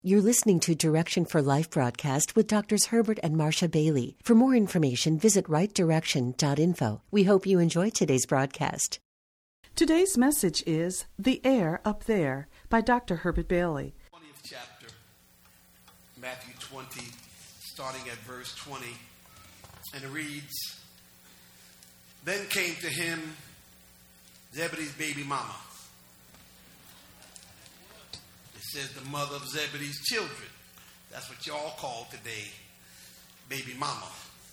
You're listening to Direction for Life broadcast with Doctors Herbert and Marcia Bailey. For more information, visit rightdirection.info. We hope you enjoy today's broadcast. Today's message is The Air Up There by Dr. Herbert Bailey. 20th chapter, Matthew 20, starting at verse 20. And it reads, "Then came to him Zebedee's baby mama." It says the mother of Zebedee's children. That's what y'all call today, baby mama.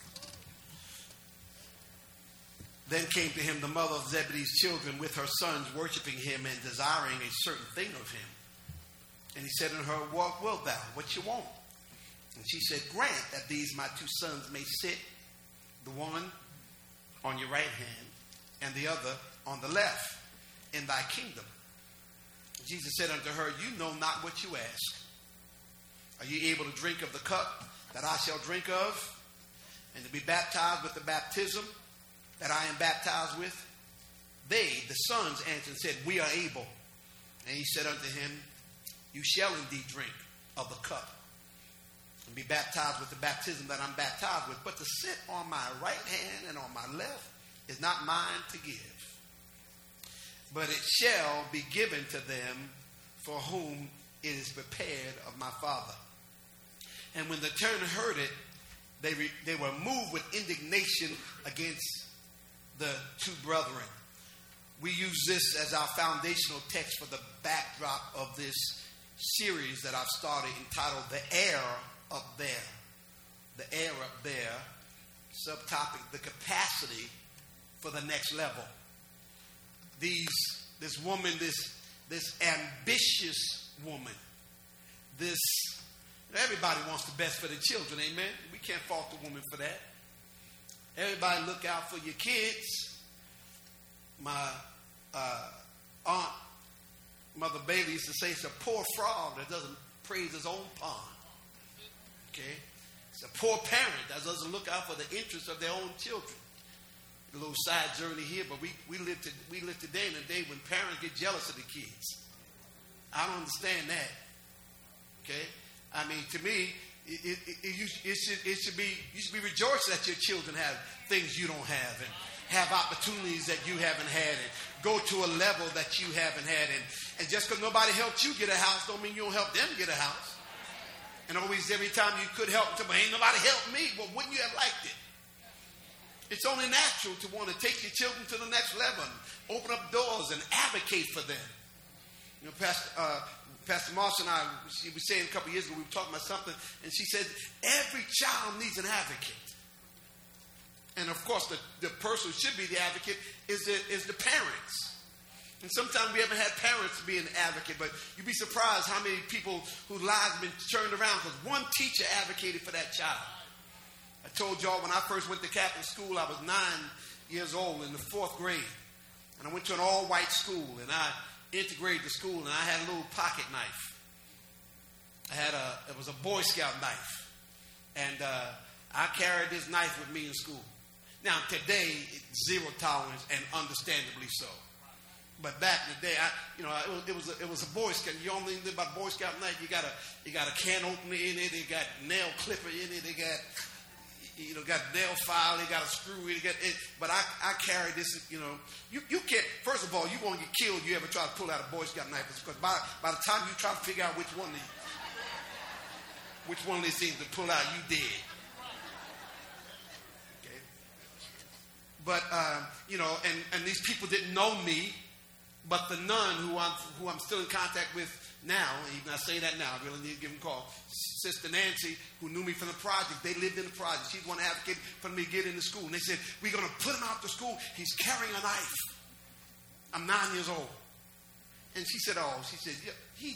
Then came to him the mother of Zebedee's children with her sons, worshiping him and desiring a certain thing of him. And he said unto her, "What wilt thou? What you want?" And she said, "Grant that these my two sons may sit, the one on your right hand and the other on the left, in thy kingdom." Jesus said unto her, "You know not what you ask. Are you able to drink of the cup that I shall drink of, and to be baptized with the baptism that I am baptized with?" They, the sons, answered and said, "We are able." And he said unto him, "You shall indeed drink of the cup, and be baptized with the baptism that I'm baptized with. But to sit on my right hand and on my left is not mine to give, but it shall be given to them for whom it is prepared of my Father." And when the ten heard it, they were moved with indignation against the two brethren. We use this as our foundational text for the backdrop of this series that I've started entitled "The Air Up There." The air up there. Subtopic, the capacity for the next level. This woman, this ambitious woman, everybody wants the best for the children, amen? We can't fault the woman for that. Everybody look out for your kids. My aunt, Mother Bailey, used to say it's a poor frog that doesn't praise his own pond. Okay? It's a poor parent that doesn't look out for the interests of their own children. A little side journey here, but we live today in a day when parents get jealous of the kids. I don't understand that. Okay, I mean, to me, you should be rejoicing that your children have things you don't have, and have opportunities that you haven't had, and go to a level that you haven't had, and just because nobody helped you get a house, don't mean you don't help them get a house. And always, every time you could help them, but ain't nobody helped me. Well, wouldn't you have liked it? It's only natural to want to take your children to the next level, and open up doors and advocate for them. You know, Pastor Marcia and I, she was saying a couple of years ago, we were talking about something, and she said, every child needs an advocate. And of course, the person who should be the advocate is the parents. And sometimes we haven't had parents be an advocate, but you'd be surprised how many people whose lives have been turned around because one teacher advocated for that child. I told y'all when I first went to Catholic school, I was 9 years old in the 4th grade. And I went to an all-white school, and I integrated the school, and I had a little pocket knife. It was a Boy Scout knife. And I carried this knife with me in school. Now, today, it's zero tolerance, and understandably so. But back in the day, it was a Boy Scout. You only think about Boy Scout knife. You got a can opener in it. It got nail clipper in it. It got nail file, they got a screw, but I carry this, you can't, first of all, you won't get killed you ever try to pull out a Boy Scout knife, because by the time you try to figure out which one of these things to pull out, you dead. Okay. But, and these people didn't know me, but the nun who I'm still in contact with now, even I say that now, I really need to give him a call. Sister Nancy, who knew me from the project, they lived in the project. She's one advocate for me to get into school. And they said, we're going to put him out to school. He's carrying a knife. I'm 9 years old. And she said, yeah,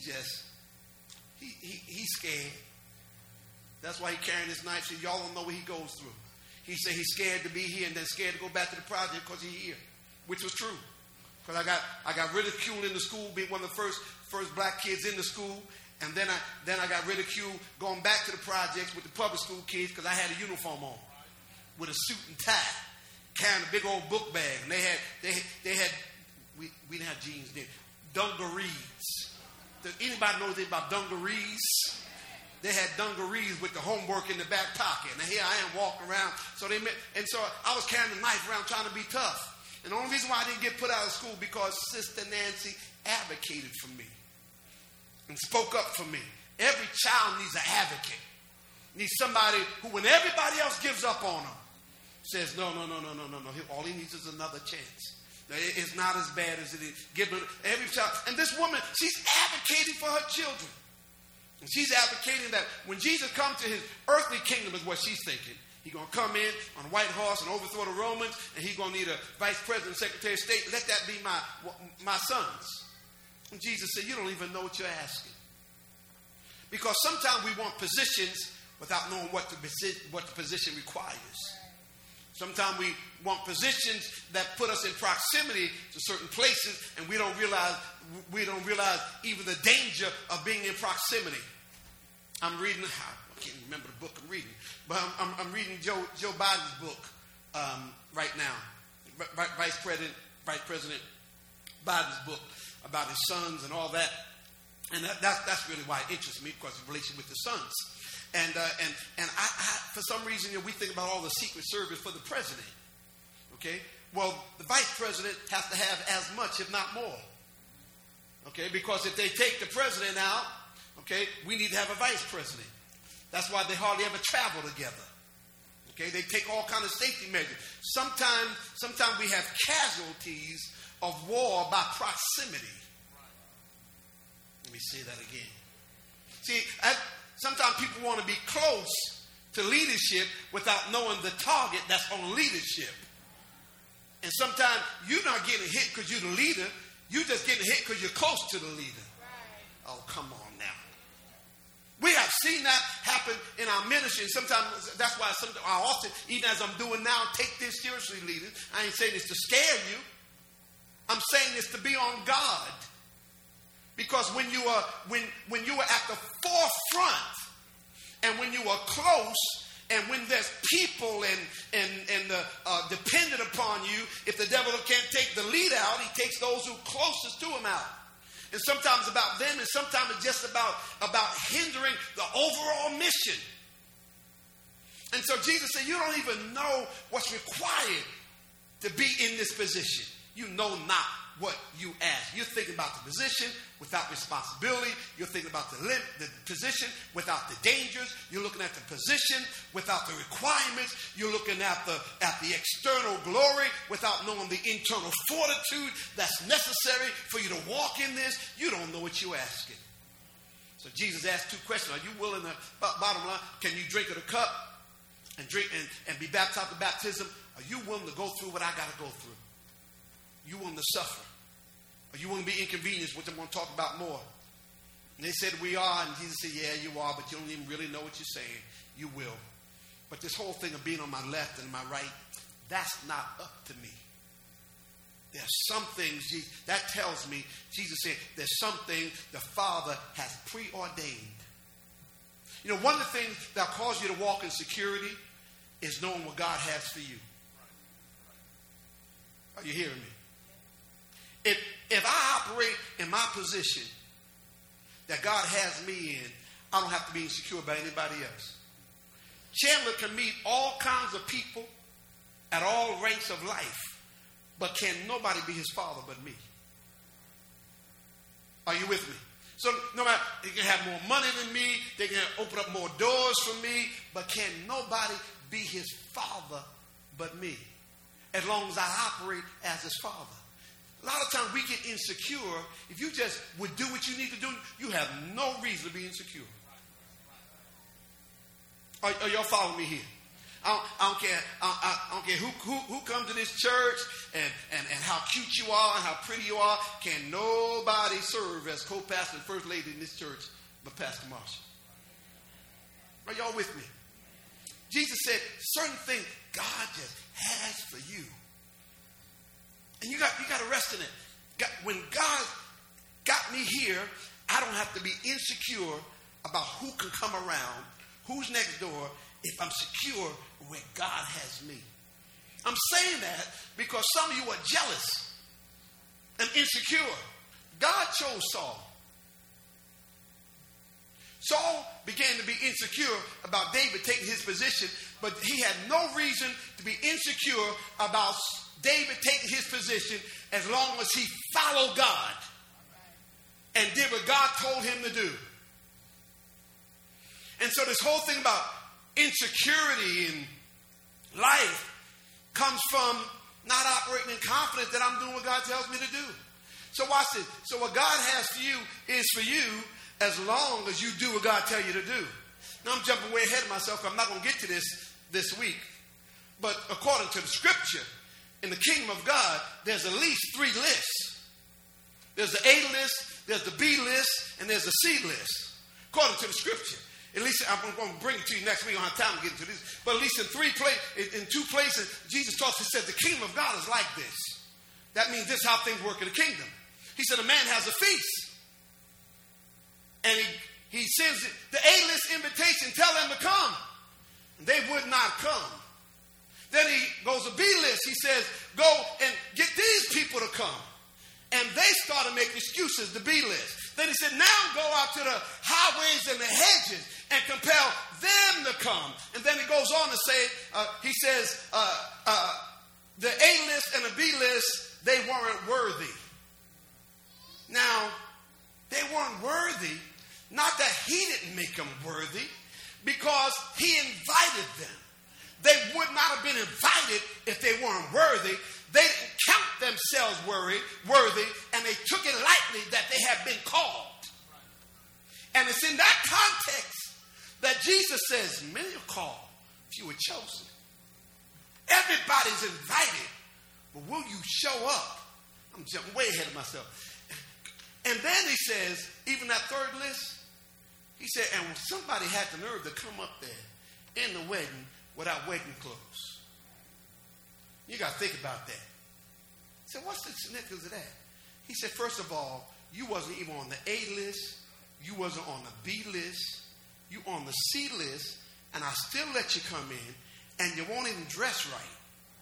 he's scared. That's why he's carrying this knife. She said, y'all don't know what he goes through. He said he's scared to be here and then scared to go back to the project because he's here, which was true. Because I got ridiculed in the school, being one of the first black kids in the school, and then I got ridiculed going back to the projects with the public school kids because I had a uniform on, with a suit and tie, carrying a big old book bag, and they had we didn't have jeans then, dungarees. Does anybody know anything about dungarees? they had dungarees with the homework in the back pocket. And here I am walking around. So I was carrying a knife around trying to be tough. And the only reason why I didn't get put out of school because Sister Nancy advocated for me and spoke up for me. Every child needs an advocate. Needs somebody who, when everybody else gives up on them, says, no. All he needs is another chance. It's not as bad as it is. Give it every child. And this woman, she's advocating for her children. And she's advocating that when Jesus comes to his earthly kingdom is what she's thinking. He's going to come in on a white horse and overthrow the Romans, and he's going to need a vice president, secretary of state. Let that be my sons. And Jesus said, you don't even know what you're asking. Because sometimes we want positions without knowing what the position requires. Sometimes we want positions that put us in proximity to certain places, and we don't realize even the danger of being in proximity. I'm reading, I can't remember the book I'm reading, but I'm reading Joe Biden's book right now. Vice President Biden's book about his sons and all that. And that's really why it interests me, because of relation with the sons. And I for some reason, we think about all the Secret Service for the president. Okay? Well, the vice president has to have as much, if not more. Okay? Because if they take the president out, okay, we need to have a vice president. That's why they hardly ever travel together. Okay? They take all kinds of safety measures. Sometimes we have casualties of war by proximity. Let me say that again. See, sometimes people want to be close to leadership without knowing the target that's on leadership. And sometimes you're not getting hit because you're the leader. You're just getting hit because you're close to the leader. Right. Oh, come on now. We have seen that happen in our ministry. And sometimes that's why I often, even as I'm doing now, take this seriously, leaders. I ain't saying this to scare you. I'm saying this to be on guard. Because when you are at the forefront, and when you are close, and when there's people and dependent upon you, if the devil can't take the lead out, he takes those who are closest to him out. And sometimes about them, and sometimes it's just about hindering the overall mission. And so Jesus said, you don't even know what's required to be in this position. You know not what you ask. You're thinking about the position without responsibility. You're thinking about the position without the dangers. You're looking at the position without the requirements. You're looking at the external glory without knowing the internal fortitude that's necessary for you to walk in this. You don't know what you're asking. So Jesus asked two questions. Are you willing to, bottom line, can you drink of the cup and drink and be baptized with baptism? Are you willing to go through what I got to go through? You willing to suffer? Are you willing to be inconvenienced, which I'm going to talk about more? And they said, we are. And Jesus said, yeah, you are, but you don't even really know what you're saying. You will. But this whole thing of being on my left and my right, that's not up to me. There's some things that tells me, Jesus said, there's something the Father has preordained. You know, one of the things that cause you to walk in security is knowing what God has for you. Are you hearing me? If I operate in my position that God has me in, I don't have to be insecure by anybody else. Chandler can meet all kinds of people at all ranks of life, but can nobody be his father but me? Are you with me? So no matter, they can have more money than me, they can open up more doors for me, but can nobody be his father but me? As long as I operate as his father. A lot of times we get insecure. If you just would do what you need to do, you have no reason to be insecure. Are y'all following me here? I don't care. I don't care who comes to this church and how cute you are and how pretty you are. Can nobody serve as co-pastor and first lady in this church but Pastor Marsha? Are y'all with me? Jesus said certain things God just has for you. And you got to rest in it. When God got me here, I don't have to be insecure about who can come around, who's next door, if I'm secure where God has me. I'm saying that because some of you are jealous and insecure. God chose Saul. Saul began to be insecure about David taking his position, but he had no reason to be insecure about David taking his position as long as he followed God and did what God told him to do. And so this whole thing about insecurity in life comes from not operating in confidence that I'm doing what God tells me to do. So watch this. So what God has for you is for you as long as you do what God tells you to do. Now I'm jumping way ahead of myself. I'm not going to get to this week. But according to the scripture, in the kingdom of God, there's at least 3 lists. There's the A list, there's the B list, and there's the C list. According to the scripture. At least I'm going to bring it to you next week. I don't have time to get into this. But at least in 2 places, Jesus talks, he says, the kingdom of God is like this. That means this is how things work in the kingdom. He said, a man has a feast. And he sends the A-list invitation, tell them to come. And they would not come. Then he goes to B-list. He says, go and get these people to come. And they started making excuses, the B-list. Then he said, now go out to the highways and the hedges and compel them to come. And then he goes on to say, he says, the A-list and the B-list, they weren't worthy. Now, they weren't worthy, not that he didn't make them worthy, because he invited them. They would not have been invited if they weren't worthy. They didn't count themselves worthy, and they took it lightly that they had been called. And it's in that context that Jesus says, many are called, few are chosen. Everybody's invited, but will you show up? I'm jumping way ahead of myself. And then he says, even that 3rd list, he said, and somebody had the nerve to come up there in the wedding without wedding clothes. You got to think about that. So what's the significance of that? He said, first of all, you wasn't even on the A list. You wasn't on the B list. You on the C list. And I still let you come in, and you won't even dress right.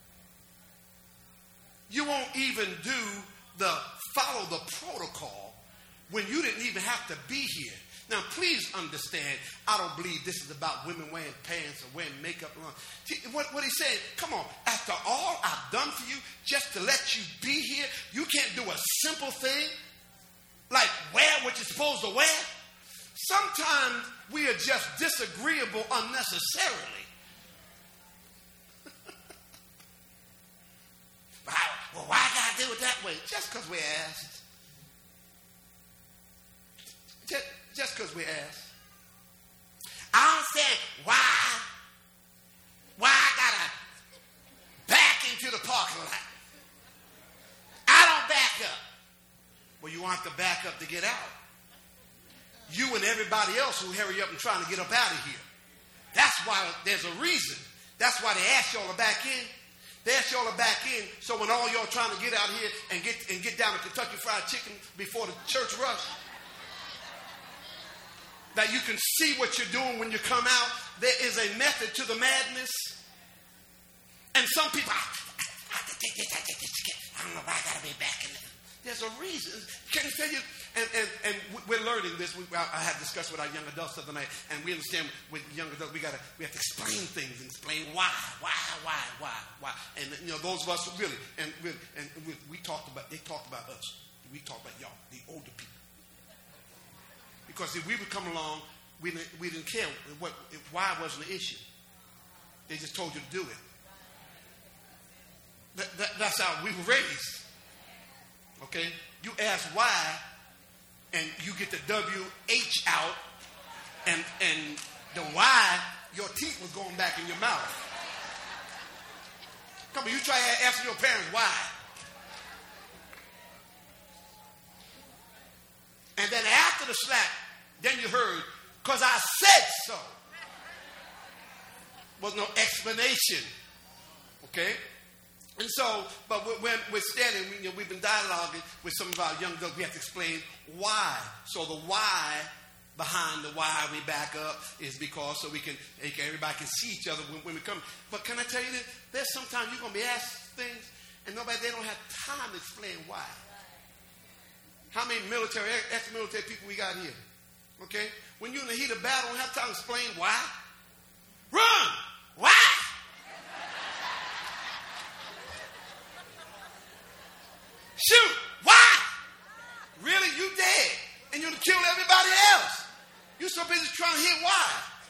You won't even follow the protocol when you didn't even have to be here. Now, please understand, I don't believe this is about women wearing pants or wearing makeup. What he's saying, come on, after all I've done for you, just to let you be here, you can't do a simple thing like wear what you're supposed to wear? Sometimes we are just disagreeable unnecessarily. Well, why I gotta do it that way? Just because we're asked. Just because we're asked. I don't say why I gotta back into the parking lot. I don't back up. Well, you want to back up to get out. You and everybody else who hurry up and trying to get up out of here. That's why there's a reason. That's why they ask y'all to back in. They ask y'all to back in so when all y'all trying to get out here and get down to Kentucky Fried Chicken before the church rush, that you can see what you're doing when you come out. There is a method to the madness. And some people, I don't know why I got to be back in there. There's a reason. Can I tell you? And we're learning this. I had discussed with our young adults the other night, and we understand with young adults we have to explain things and explain why. And those of us who really we talked about. They talked about us. We talked about y'all, the older people. Because if we would come along, we didn't care why it wasn't an issue. They just told you to do it. That's how we were raised. Okay? You ask why, and you get the WH out, and the why, your teeth was going back in your mouth. Come on, you try asking your parents why. And then after the slap, then you heard, because I said so. Was no explanation. Okay? And so, but when we're standing, we've been dialoguing with some of our young adults. We have to explain why. So the why behind the why we back up is because so everybody can see each other when we come. But can I tell you this? There's sometimes you're going to be asked things and they don't have time to explain why. How many ex-military people we got here? Okay? When you're in the heat of battle, don't have time to explain why. Run! Why? Shoot! Why? Really? You dead. And you'll kill everybody else. You're so busy trying to hit why.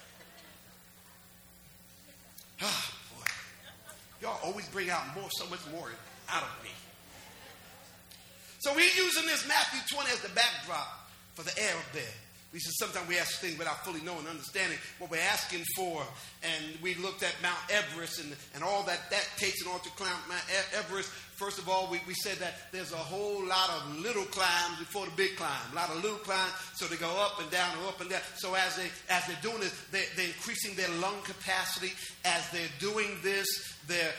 Oh, boy. Y'all always bring out so much more out of me. So we're using this Matthew 20 as the backdrop for the air up there. We said sometimes we ask things without fully knowing and understanding what we're asking for. And we looked at Mount Everest and all that takes in order to climb Mount Everest. First of all, we said that there's a whole lot of little climbs before the big climb. A lot of little climbs, so they go up and down and up and down. So as they're doing this, they're increasing their lung capacity. As they're doing this, they're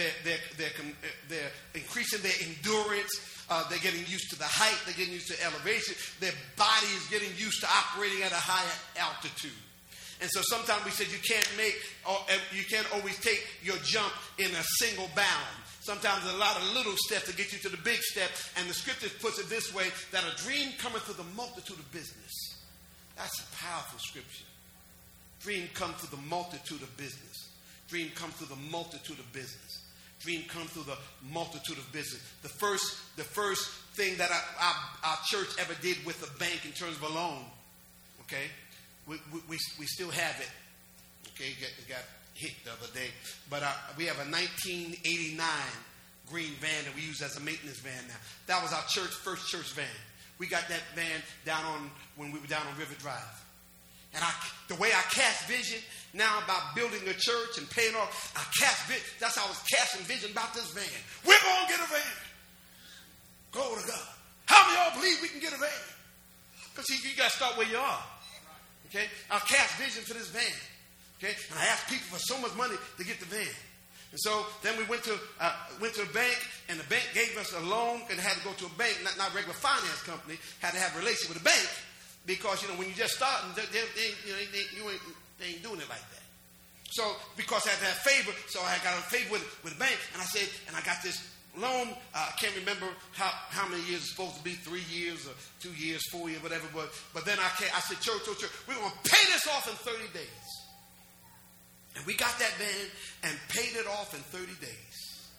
increasing their endurance. They're getting used to the height. They're getting used to elevation. Their body is getting used to operating at a higher altitude. And so sometimes we said you can't always take your jump in a single bound. Sometimes there's a lot of little steps to get you to the big step. And the scripture puts it this way, that a dream cometh to the multitude of business. That's a powerful scripture. Dream comes to the multitude of business. Dream comes to the multitude of business. Dream comes through the multitude of business. The first thing that our church ever did with a bank in terms of a loan, okay, we still have it. Okay, it got hit the other day, but we have a 1989 green van that we use as a maintenance van now. That was our first church van. We got that van when we were down on River Drive. And the way I cast vision now about building a church and paying off, that's how I was casting vision about this van. We're going to get a van. Glory to God. How many of y'all believe we can get a van? Because you got to start where you are. Okay? I'll cast vision for this van. Okay? And I asked people for so much money to get the van. And so then we went to the bank, and the bank gave us a loan, and had to go to a bank, not a regular finance company, had to have a relationship with a bank. Because, when you just start, they ain't doing it like that. So, because I had to have favor, so I got a favor with the bank. And I said, and I got this loan. I can't remember how many years it's supposed to be, 3 years or 2 years, 4 years, whatever. But then I said, church, we're going to pay this off in 30 days. And we got that van and paid it off in 30 days.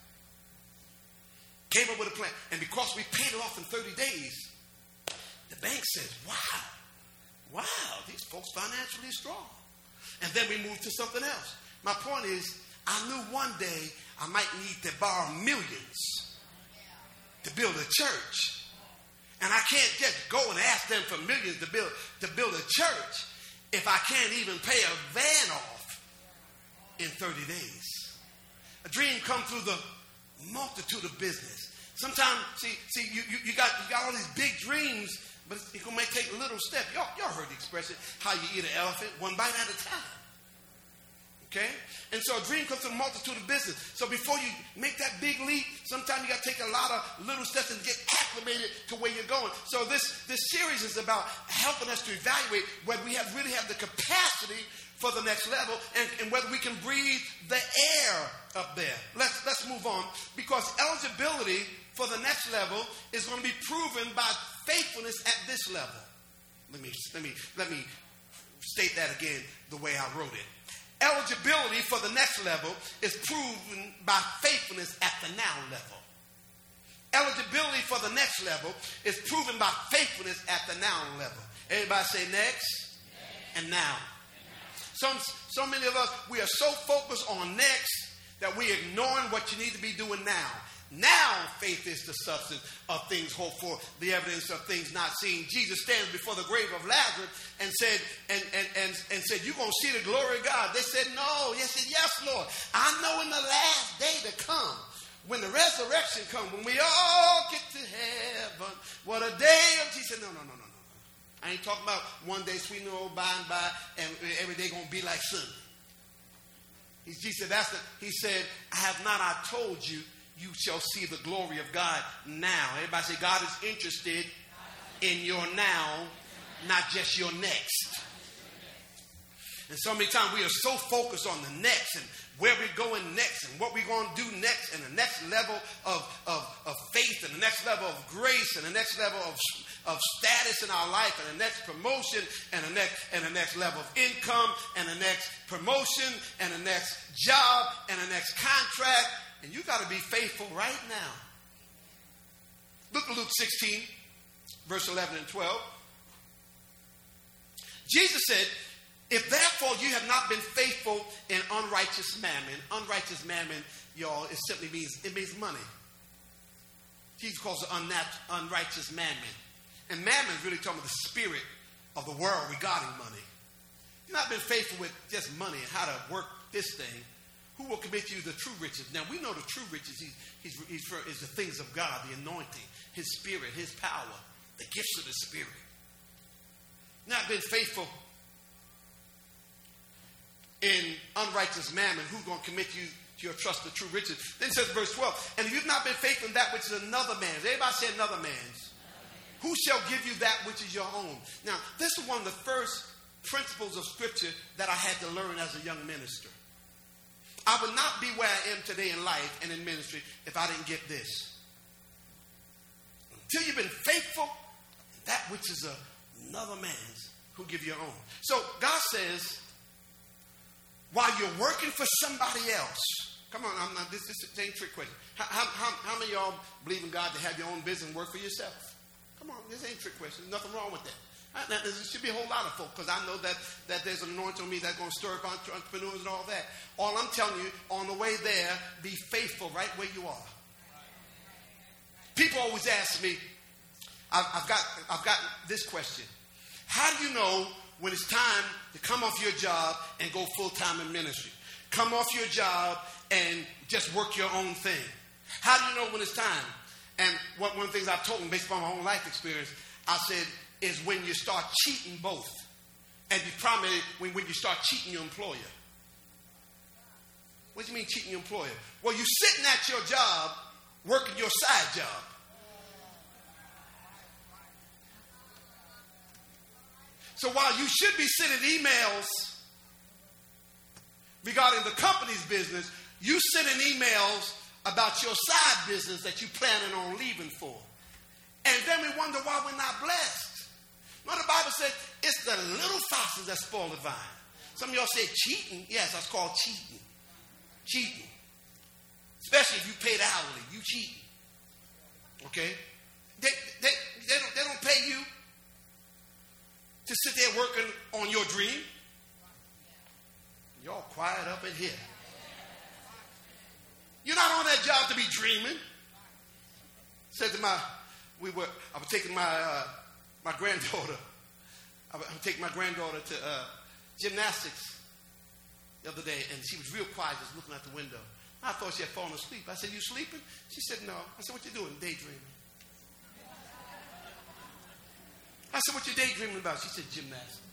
Came up with a plan. And because we paid it off in 30 days, the bank says, wow, these folks financially strong. And then we moved to something else. My point is, I knew one day I might need to borrow millions to build a church. And I can't just go and ask them for millions to build a church if I can't even pay a van off in 30 days. A dream comes through the multitude of business. Sometimes, you got all these big dreams, but it may take a little step. Y'all heard the expression, how you eat an elephant, one bite at a time. Okay? And so a dream comes from a multitude of business. So before you make that big leap, sometimes you got to take a lot of little steps and get acclimated to where you're going. So this series is about helping us to evaluate whether we really have the capacity for the next level and whether we can breathe the air up there. Let's move on, because eligibility for the next level is going to be proven by faithfulness at this level. Let me state that again the way I wrote it. Eligibility for the next level is proven by faithfulness at the now level. Eligibility for the next level is proven by faithfulness at the now level. Everybody say next and now. So many of us, we are so focused on next that we're ignoring what you need to be doing now. Now faith is the substance of things hoped for, the evidence of things not seen. Jesus stands before the grave of Lazarus and said, and said, you're going to see the glory of God. They said, no. He said, yes, Lord. I know in the last day to come, when the resurrection comes, when we all get to heaven, what a day of Jesus. He said, no. I ain't talking about one day sweet and old by and by, and every day going to be like Sunday. He said, I have not I told you, you shall see the glory of God now. Everybody say, God is interested in your now, not just your next. And so many times we are so focused on the next and where we're going next and what we're going to do next, and the next level of faith, and the next level of grace, and the next level of status in our life, and the next promotion, and the next level of income, and the next promotion, and the next job, and the next contract. And you got to be faithful right now. Look at Luke 16, verse 11 and 12. Jesus said, if therefore you have not been faithful in unrighteous mammon, y'all, it simply means money. Jesus calls it unrighteous mammon. And mammon is really talking about the spirit of the world regarding money. You've not been faithful with just money and how to work this thing. Who will commit you the true riches? Now, we know the true riches is the things of God, the anointing, his spirit, his power, the gifts of the spirit. Not been faithful in unrighteous mammon. Who's going to commit you to your trust, the true riches? Then it says verse 12, and if you've not been faithful in that which is another man's. Everybody say another man's. Who shall give you that which is your own? Now, this is one of the first principles of Scripture that I had to learn as a young minister. I would not be where I am today in life and in ministry if I didn't get this. Until you've been faithful, that which is another man's, who give your own. So God says, while you're working for somebody else, come on, this ain't a trick question. How many of y'all believe in God to have your own business and work for yourself? Come on, this ain't a trick question. There's nothing wrong with that. Now, there should be a whole lot of folk, because I know that there's an anointing on me that's going to stir up entrepreneurs and all that. All I'm telling you, on the way there, be faithful right where you are. People always ask me, I've got this question. How do you know when it's time to come off your job and go full-time in ministry? Come off your job and just work your own thing. How do you know when it's time? And one of the things I've told them based upon my own life experience, I said, is when you start cheating both. And you probably, when you start cheating your employer. What do you mean cheating your employer? Well, you're sitting at your job, working your side job. So while you should be sending emails regarding the company's business, you sending emails about your side business that you're planning on leaving for. And then we wonder why we're not blessed. No, the Bible said it's the little foxes that spoil the vine. Some of y'all say cheating. Yes, that's called cheating. Cheating. Especially if you paid hourly. You cheating. Okay? They don't pay you to sit there working on your dream. Y'all quiet up in here. You're not on that job to be dreaming. Said to I was taking my granddaughter. I was taking my granddaughter to gymnastics the other day, and she was real quiet, just looking out the window. I thought she had fallen asleep. I said, "You sleeping?" She said, "No." I said, "What you doing?" "Daydreaming." I said, "What you daydreaming about?" She said, "Gymnastics."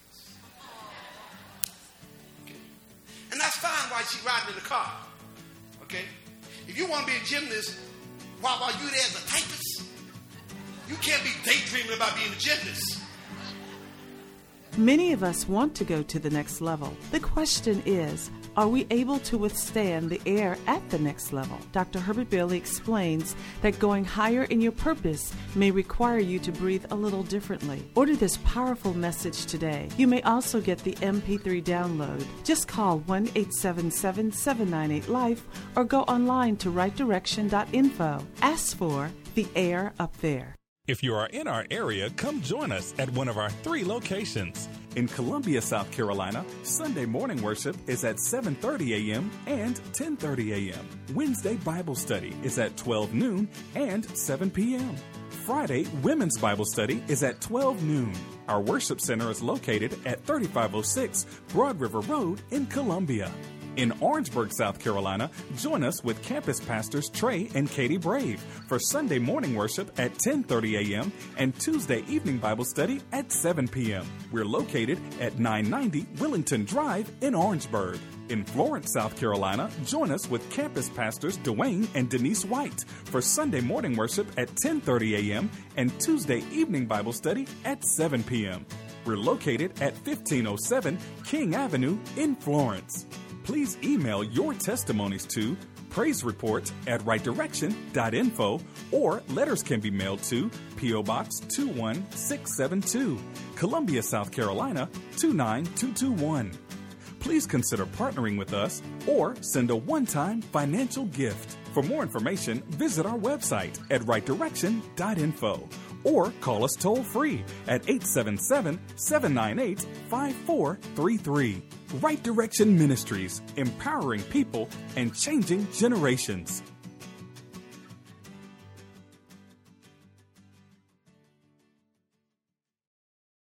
Okay. And that's fine while she's riding in the car. Okay? If you want to be a gymnast while you're there as a typist, you can't be daydreaming about being a gymnast. Many of us want to go to the next level. The question is, are we able to withstand the air at the next level? Dr. Herbert Bailey explains that going higher in your purpose may require you to breathe a little differently. Order this powerful message today. You may also get the MP3 download. Just call 1-877-798-LIFE or go online to rightdirection.info. Ask for The Air Up There. If you are in our area, come join us at one of our 3 locations. In Columbia, South Carolina, Sunday morning worship is at 7:30 a.m. and 10:30 a.m. Wednesday Bible study is at 12 noon and 7 p.m. Friday Women's Bible study is at 12 noon. Our worship center is located at 3506 Broad River Road in Columbia. In Orangeburg, South Carolina, join us with campus pastors Trey and Katie Brave for Sunday morning worship at 10:30 a.m. and Tuesday evening Bible study at 7 p.m. We're located at 990 Willington Drive in Orangeburg. In Florence, South Carolina, join us with campus pastors Dwayne and Denise White for Sunday morning worship at 10:30 a.m. and Tuesday evening Bible study at 7 p.m. We're located at 1507 King Avenue in Florence. Please email your testimonies to praisereport@rightdirection.info, or letters can be mailed to P.O. Box 21672, Columbia, South Carolina 29221. Please consider partnering with us or send a one-time financial gift. For more information, visit our website at rightdirection.info or call us toll-free at 877-798-5433. Right Direction Ministries, empowering people and changing generations.